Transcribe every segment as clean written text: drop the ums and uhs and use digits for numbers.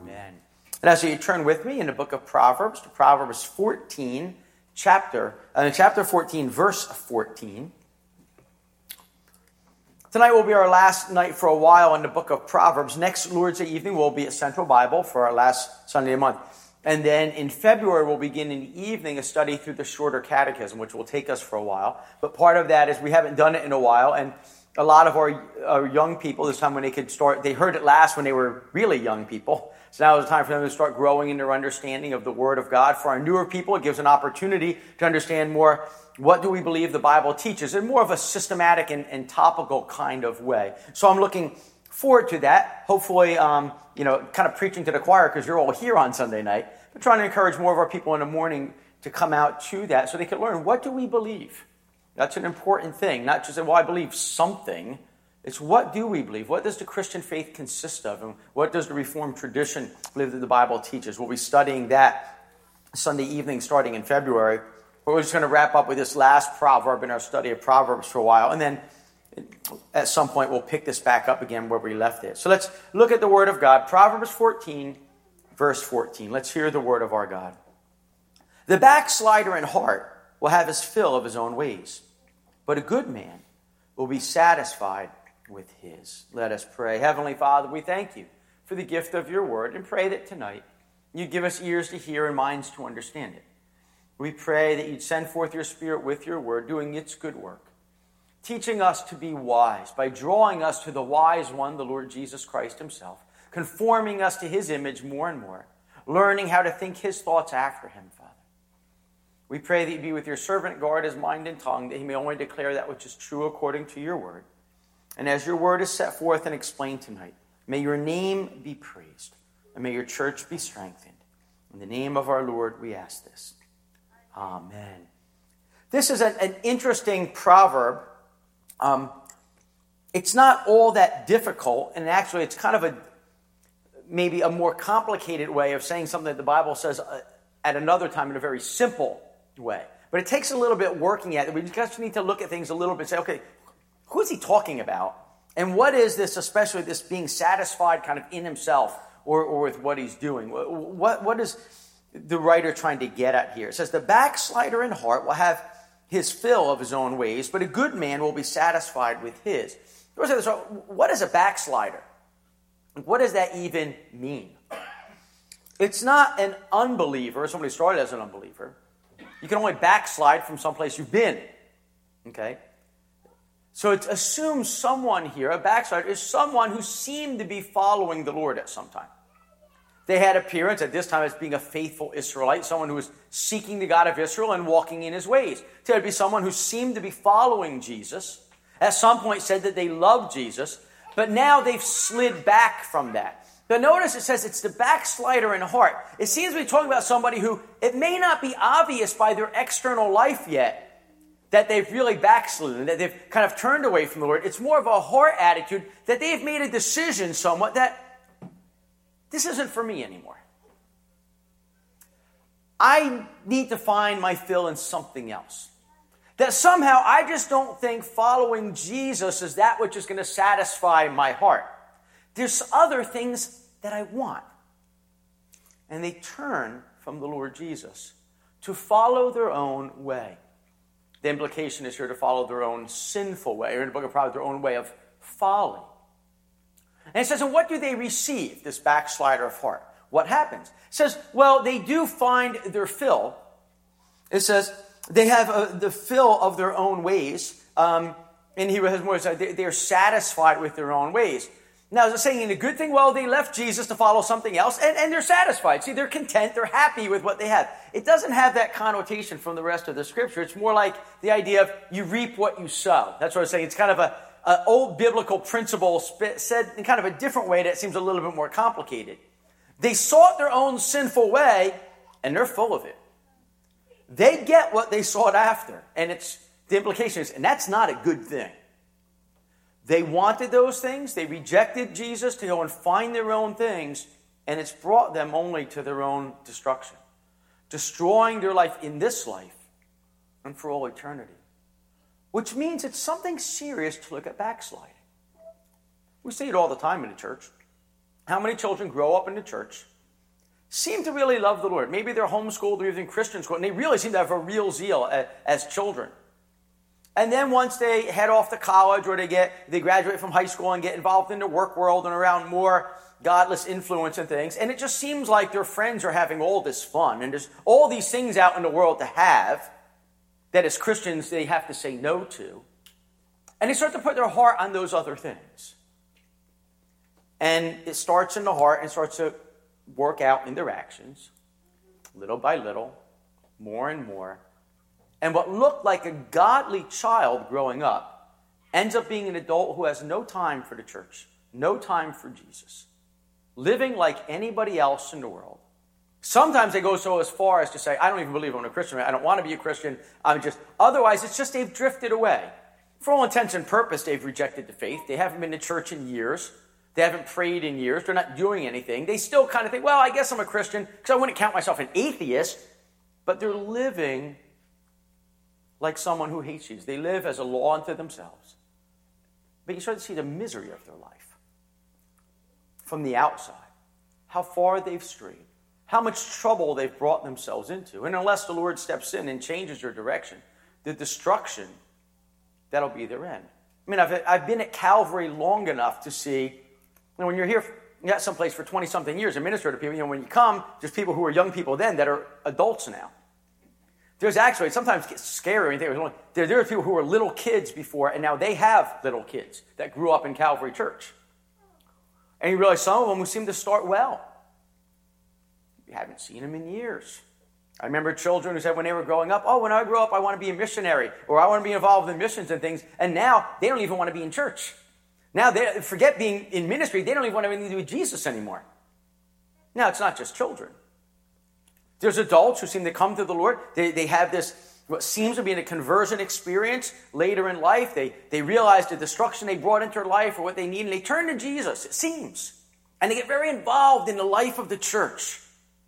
Amen. And as you turn with me in the book of Proverbs, to Proverbs 14, chapter 14, verse 14. Tonight will be our last night for a while in the book of Proverbs. Next Lord's Day evening will be at Central Bible for our last Sunday of the month. And then in February, we'll begin in the evening a study through the shorter catechism, which will take us for a while. But part of that is we haven't done it in a while, and a lot of our young people, this time when they could start, they heard it last when they were really young people. So now is the time for them to start growing in their understanding of the Word of God. For our newer people, it gives an opportunity to understand more, what do we believe the Bible teaches, in more of a systematic and topical kind of way. So I'm looking forward to that. Hopefully, kind of preaching to the choir because you're all here on Sunday night. But trying to encourage more of our people in the morning to come out to that so they can learn, what do we believe? That's an important thing. Not just, well, I believe something. It's what do we believe? What does the Christian faith consist of? And what does the Reformed tradition believe that the Bible teaches? We'll be studying that Sunday evening starting in February. But we're just going to wrap up with this last proverb in our study of Proverbs for a while. And then at some point we'll pick this back up again where we left it. So let's look at the Word of God. Proverbs 14, verse 14. Let's hear the Word of our God. The backslider in heart will have his fill of his own ways, but a good man will be satisfied with his. Let us pray. Heavenly Father, we thank you for the gift of your word and pray that tonight you give us ears to hear and minds to understand it. We pray that you'd send forth your Spirit with your word, doing its good work, teaching us to be wise by drawing us to the wise one, the Lord Jesus Christ himself, conforming us to his image more and more, learning how to think his thoughts after him, Father. We pray that you be with your servant, guard his mind and tongue, that he may only declare that which is true according to your word. And as your word is set forth and explained tonight, may your name be praised, and may your church be strengthened. In the name of our Lord, we ask this. Amen. This is an interesting proverb. It's not all that difficult, and actually it's kind of maybe a more complicated way of saying something that the Bible says at another time in a very simple way. But it takes a little bit working at it. We just need to look at things a little bit and say, okay, who is he talking about? And what is this, especially this being satisfied kind of in himself or with what he's doing? What is the writer trying to get at here? It says, the backslider in heart will have his fill of his own ways, but a good man will be satisfied with his. So what is a backslider? What does that even mean? It's not an unbeliever, somebody started as an unbeliever. You can only backslide from someplace you've been. Okay? So it assumes someone here, a backslider, is someone who seemed to be following the Lord at some time. They had appearance at this time as being a faithful Israelite, someone who was seeking the God of Israel and walking in his ways. So it would be someone who seemed to be following Jesus, at some point said that they loved Jesus, but now they've slid back from that. But notice it says it's the backslider in heart. It seems to be talking about somebody who, it may not be obvious by their external life yet that they've really backslidden, that they've kind of turned away from the Lord. It's more of a heart attitude that they've made a decision somewhat that this isn't for me anymore. I need to find my fill in something else. That somehow I just don't think following Jesus is that which is going to satisfy my heart. There's other things that I want. And they turn from the Lord Jesus to follow their own way. The implication is here to follow their own sinful way, or in the book of Proverbs, their own way of folly. And it says, and what do they receive, this backslider of heart? What happens? It says, well, they do find their fill. It says, they have the fill of their own ways. And he has more, they are satisfied with their own ways. Now, is it saying in a good thing? Well, they left Jesus to follow something else, and they're satisfied. See, they're content. They're happy with what they have. It doesn't have that connotation from the rest of the Scripture. It's more like the idea of you reap what you sow. That's what I'm saying. It's kind of an old biblical principle said in kind of a different way that seems a little bit more complicated. They sought their own sinful way, and they're full of it. They get what they sought after, and the implication is, and that's not a good thing. They wanted those things. They rejected Jesus to go and find their own things, and it's brought them only to their own destruction, destroying their life in this life and for all eternity, which means it's something serious to look at backsliding. We see it all the time in the church. How many children grow up in the church, seem to really love the Lord. Maybe they're homeschooled or even Christian school, and they really seem to have a real zeal as children. And then once they head off to college or they graduate from high school and get involved in the work world and around more godless influence and things, and it just seems like their friends are having all this fun and there's all these things out in the world to have that as Christians they have to say no to. And they start to put their heart on those other things. And it starts in the heart and starts to work out in their actions, little by little, more and more. And what looked like a godly child growing up ends up being an adult who has no time for the church, no time for Jesus, living like anybody else in the world. Sometimes they go so as far as to say, I don't even believe I'm a Christian. I don't want to be a Christian. Otherwise, it's just they've drifted away. For all intents and purposes, they've rejected the faith. They haven't been to church in years. They haven't prayed in years. They're not doing anything. They still kind of think, well, I guess I'm a Christian because I wouldn't count myself an atheist. But they're living like someone who hates Jesus. They live as a law unto themselves. But you start to see the misery of their life from the outside, how far they've strayed, how much trouble they've brought themselves into. And unless the Lord steps in and changes their direction, the destruction, that'll be their end. I mean, I've been at Calvary long enough to see, when you're here, you're at someplace for 20-something years and minister to people, when you come, there's people who were young people then that are adults now. There's actually, sometimes it gets scary. There are people who were little kids before, and now they have little kids that grew up in Calvary Church. And you realize some of them who seem to start well. You haven't seen them in years. I remember children who said when they were growing up, when I grow up, I want to be a missionary, or I want to be involved in missions and things. And now they don't even want to be in church. Now they forget being in ministry. They don't even want to have anything to do with Jesus anymore. Now it's not just children. There's adults who seem to come to the Lord. They have this, what seems to be a conversion experience later in life. They realize the destruction they brought into their life or what they need, and they turn to Jesus, it seems. And they get very involved in the life of the church.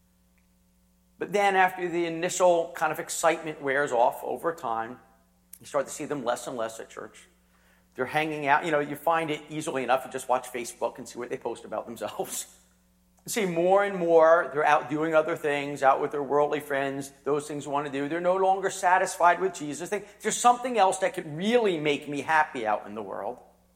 But then after the initial kind of excitement wears off over time, you start to see them less and less at church. They're hanging out. You find it easily enough to just watch Facebook and see what they post about themselves. You see more and more, they're out doing other things, out with their worldly friends, those things they want to do. They're no longer satisfied with Jesus. There's something else that could really make me happy out in the world.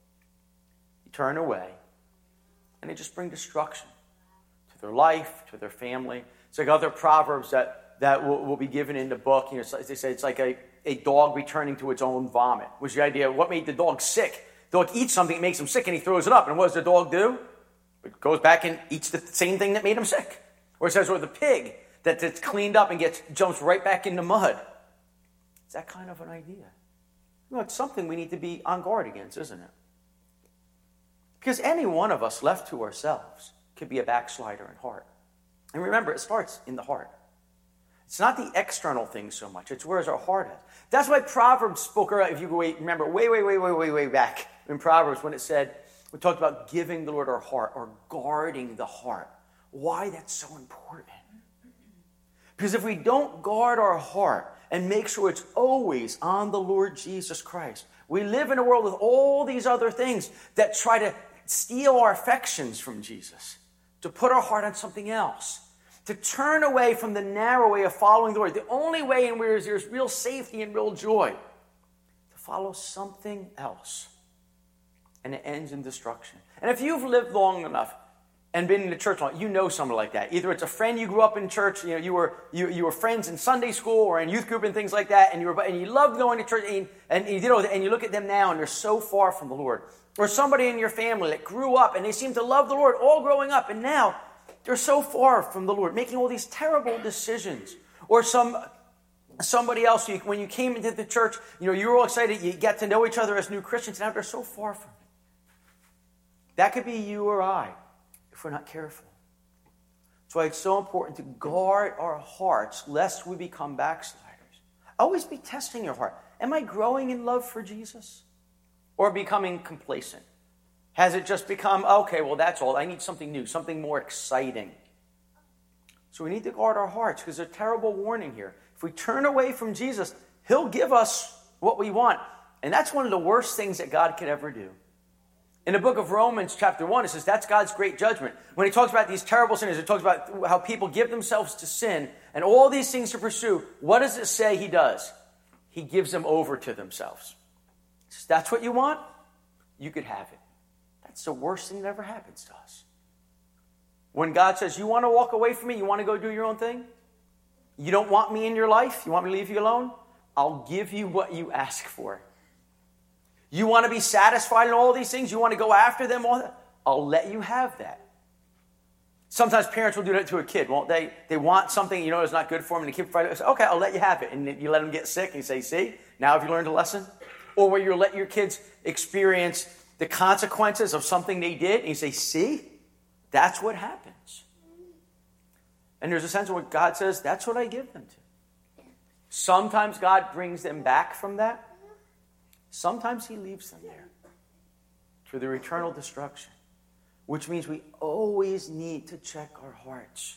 You turn away, and they just bring destruction to their life, to their family. It's like other proverbs that will be given in the book. They say it's like a dog returning to its own vomit, which is the idea of what made the dog sick. The dog eats something, it makes him sick, and he throws it up. And what does the dog do? It goes back and eats the same thing that made him sick. Or it says, or the pig that's cleaned up and jumps right back in the mud. It's that kind of an idea. It's something we need to be on guard against, isn't it? Because any one of us left to ourselves could be a backslider in heart. And remember, it starts in the heart. It's not the external things so much. It's where's our heart at. That's why Proverbs spoke about, if you remember way back in Proverbs when it said, we talked about giving the Lord our heart or guarding the heart. Why that's so important. Because if we don't guard our heart and make sure it's always on the Lord Jesus Christ, we live in a world with all these other things that try to steal our affections from Jesus, to put our heart on something else, to turn away from the narrow way of following the Lord, the only way in which there's real safety and real joy, to follow something else. And it ends in destruction. And if you've lived long enough and been in the church long, you know someone like that. Either it's a friend you grew up in church, you were friends in Sunday school or in youth group and things like that, and you loved going to church, and you look at them now and they're so far from the Lord. Or somebody in your family that grew up and they seem to love the Lord all growing up, and now they're so far from the Lord, making all these terrible decisions. Or somebody else, when you came into the church, you were all excited, you got to know each other as new Christians, and now they're so far from it. That could be you or I, if we're not careful. That's why it's so important to guard our hearts, lest we become backsliders. Always be testing your heart. Am I growing in love for Jesus? Or becoming complacent? Has it just become, okay, well, that's all. I need something new, something more exciting. So we need to guard our hearts, because there's a terrible warning here. If we turn away from Jesus, he'll give us what we want. And that's one of the worst things that God could ever do. In the book of Romans, chapter 1, it says that's God's great judgment. When he talks about these terrible sinners, it talks about how people give themselves to sin and all these things to pursue. What does it say he does? He gives them over to themselves. He says, that's what you want? You could have it. That's the worst thing that ever happens to us. When God says, you want to walk away from me? You want to go do your own thing? You don't want me in your life? You want me to leave you alone? I'll give you what you ask for. You want to be satisfied in all these things? You want to go after them? All that? I'll let you have that. Sometimes parents will do that to a kid, won't they? They want something, is not good for them, and the kid says, okay, I'll let you have it. And you let them get sick, and you say, see, now have you learned a lesson? Or where you let your kids experience the consequences of something they did, and you say, see, that's what happens. And there's a sense of what God says, that's what I give them to. Sometimes God brings them back from that. Sometimes he leaves them there to their eternal destruction, which means we always need to check our hearts.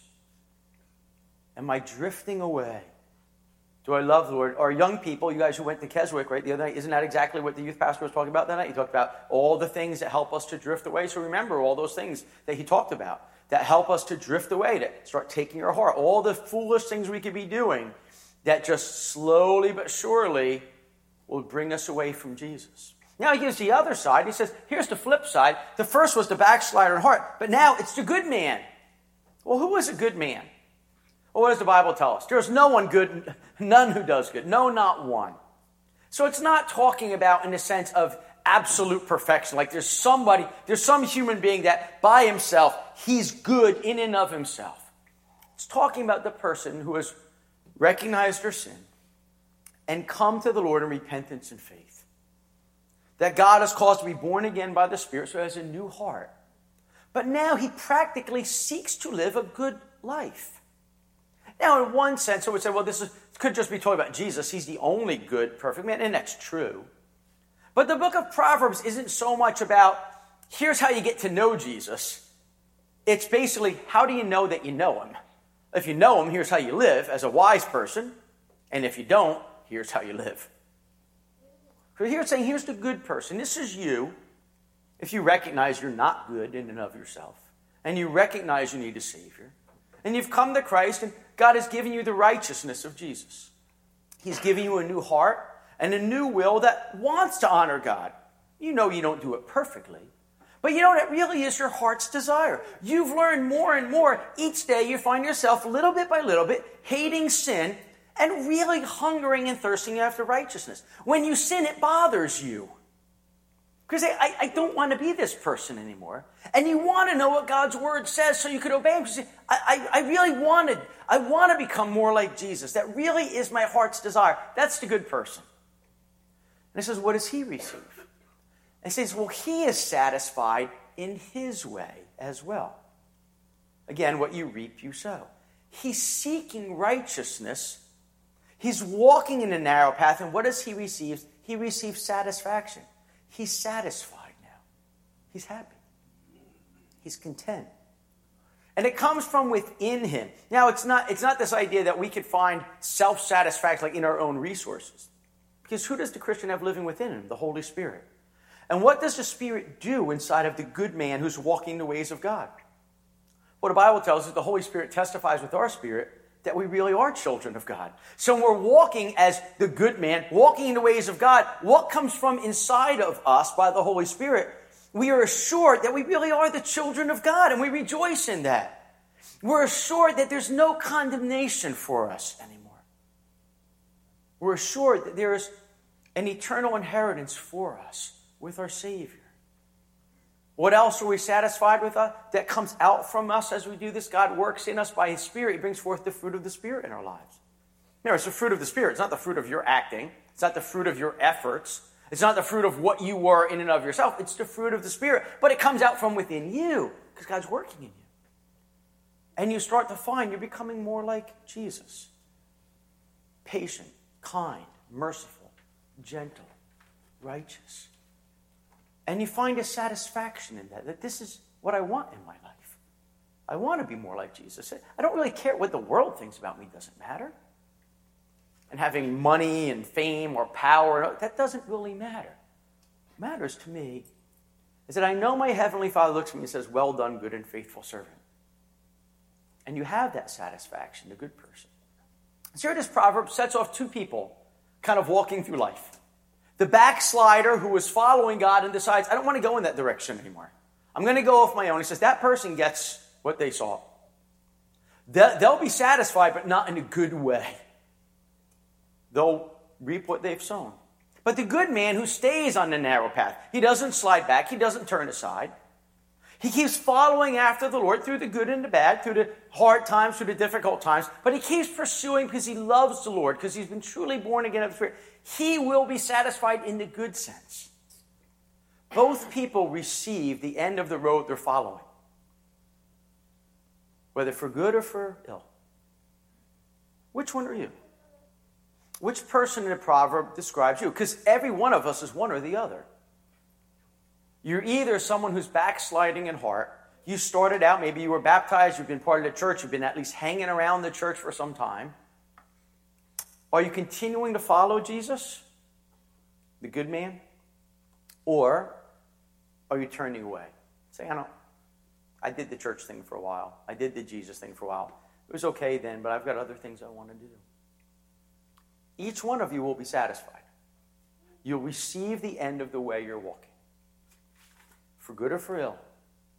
Am I drifting away? Do I love the Lord? Our young people, you guys who went to Keswick, right, the other night, isn't that exactly what the youth pastor was talking about that night? He talked about all the things that help us to drift away. So remember all those things that he talked about that help us to drift away, to start taking our heart. All the foolish things we could be doing that just slowly but surely will bring us away from Jesus. Now he gives the other side. He says, here's the flip side. The first was the backslider in heart, but now it's the good man. Well, who is a good man? Well, what does the Bible tell us? There's no one good, none who does good. No, not one. So it's not talking about in the sense of absolute perfection. Like there's some human being that by himself, he's good in and of himself. It's talking about the person who has recognized their sin and come to the Lord in repentance and faith. That God has caused to be born again by the Spirit, so he has a new heart. But now he practically seeks to live a good life. Now, in one sense, I would say, well, this could just be talking about Jesus. He's the only good, perfect man, and that's true. But the book of Proverbs isn't so much about, here's how you get to know Jesus. It's basically, how do you know that you know him? If you know him, here's how you live as a wise person. And if you don't, here's how you live. So here it's saying, here's the good person. This is you. If you recognize you're not good in and of yourself, and you recognize you need a Savior, and you've come to Christ, and God has given you the righteousness of Jesus. He's giving you a new heart and a new will that wants to honor God. You know you don't do it perfectly, but you know that really is your heart's desire. You've learned more and more. Each day you find yourself little bit by little bit hating sin and really hungering and thirsting after righteousness. When you sin, it bothers you. Because I don't want to be this person anymore. And you want to know what God's word says so you could obey him. You say, I want to become more like Jesus. That really is my heart's desire. That's the good person. And he says, what does he receive? And he says, well, he is satisfied in his way as well. Again, what you reap, you sow. He's seeking righteousness. He's walking in a narrow path, and what does he receive? He receives satisfaction. He's satisfied now. He's happy. He's content. And it comes from within him. Now, it's not this idea that we could find self-satisfaction like in our own resources. Because who does the Christian have living within him? The Holy Spirit. And what does the Spirit do inside of the good man who's walking the ways of God? Well, the Bible tells us the Holy Spirit testifies with our spirit that we really are children of God. So when we're walking as the good man, walking in the ways of God, what comes from inside of us by the Holy Spirit? We are assured that we really are the children of God, and we rejoice in that. We're assured that there's no condemnation for us anymore. We're assured that there is an eternal inheritance for us with our Savior. What else are we satisfied with that comes out from us as we do this? God works in us by his Spirit. He brings forth the fruit of the Spirit in our lives. Remember, it's the fruit of the Spirit. It's not the fruit of your acting. It's not the fruit of your efforts. It's not the fruit of what you were in and of yourself. It's the fruit of the Spirit. But it comes out from within you because God's working in you. And you start to find you're becoming more like Jesus. Patient, kind, merciful, gentle, righteous. And you find a satisfaction in that this is what I want in my life. I want to be more like Jesus. I don't really care what the world thinks about me. It doesn't matter. And having money and fame or power, that doesn't really matter. What matters to me is that I know my Heavenly Father looks at me and says, well done, good and faithful servant. And you have that satisfaction, the good person. So here this proverb sets off two people kind of walking through life. The backslider who is following God and decides, I don't want to go in that direction anymore. I'm going to go off my own. He says that person gets what they saw. They'll be satisfied, but not in a good way. They'll reap what they've sown. But the good man who stays on the narrow path, he doesn't slide back, he doesn't turn aside. He keeps following after the Lord through the good and the bad, through the hard times, through the difficult times. But he keeps pursuing because he loves the Lord, because he's been truly born again of the Spirit. He will be satisfied in the good sense. Both people receive the end of the road they're following, whether for good or for ill. Which one are you? Which person in the proverb describes you? Because every one of us is one or the other. You're either someone who's backsliding in heart. You started out, maybe you were baptized, you've been part of the church, you've been at least hanging around the church for some time. Are you continuing to follow Jesus, the good man? Or are you turning away? Say, I did the church thing for a while. I did the Jesus thing for a while. It was okay then, but I've got other things I want to do. Each one of you will be satisfied. You'll receive the end of the way you're walking, for good or for ill.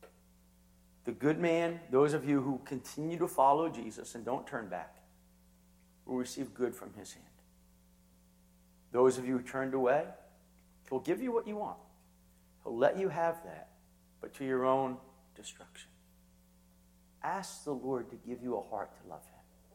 The good man, those of you who continue to follow Jesus and don't turn back, will receive good from his hand. Those of you who turned away, he'll give you what you want. He'll let you have that, but to your own destruction. Ask the Lord to give you a heart to love him.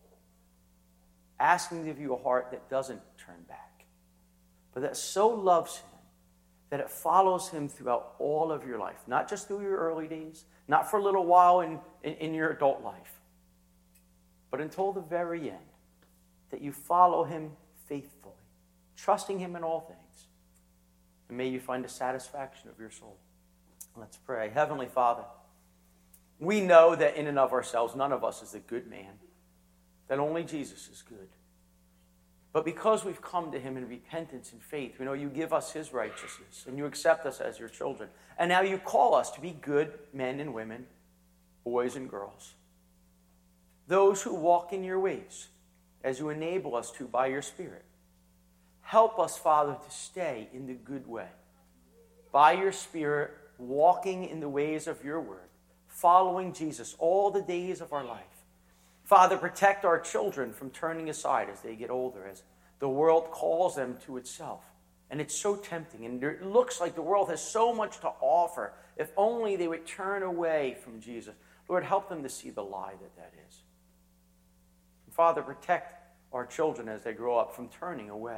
Ask him to give you a heart that doesn't turn back, but that so loves him that it follows him throughout all of your life, not just through your early days, not for a little while in your adult life, but until the very end, that you follow him faithfully, trusting him in all things. And may you find the satisfaction of your soul. Let's pray. Heavenly Father, we know that in and of ourselves, none of us is a good man, that only Jesus is good. But because we've come to him in repentance and faith, we know you give us his righteousness, and you accept us as your children. And now you call us to be good men and women, boys and girls. Those who walk in your ways, as you enable us to by your Spirit. Help us, Father, to stay in the good way. By your Spirit, walking in the ways of your word, following Jesus all the days of our life. Father, protect our children from turning aside as they get older, as the world calls them to itself. And it's so tempting, and it looks like the world has so much to offer. If only they would turn away from Jesus. Lord, help them to see the lie that is. And Father, protect our children as they grow up from turning away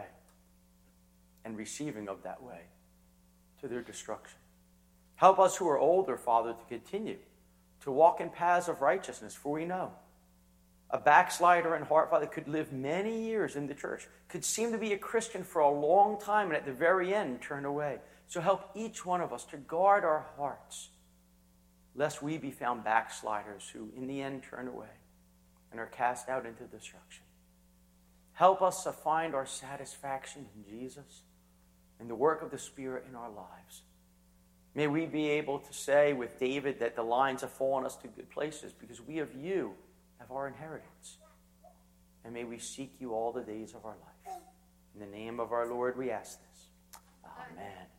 and receiving of that way to their destruction. Help us who are older, Father, to continue to walk in paths of righteousness, for we know a backslider in heart, Father, could live many years in the church, could seem to be a Christian for a long time, and at the very end turn away. So help each one of us to guard our hearts, lest we be found backsliders who in the end turn away and are cast out into destruction. Help us to find our satisfaction in Jesus and the work of the Spirit in our lives. May we be able to say with David that the lines have fallen us to good places because we of you have our inheritance. And may we seek you all the days of our life. In the name of our Lord we ask this. Amen.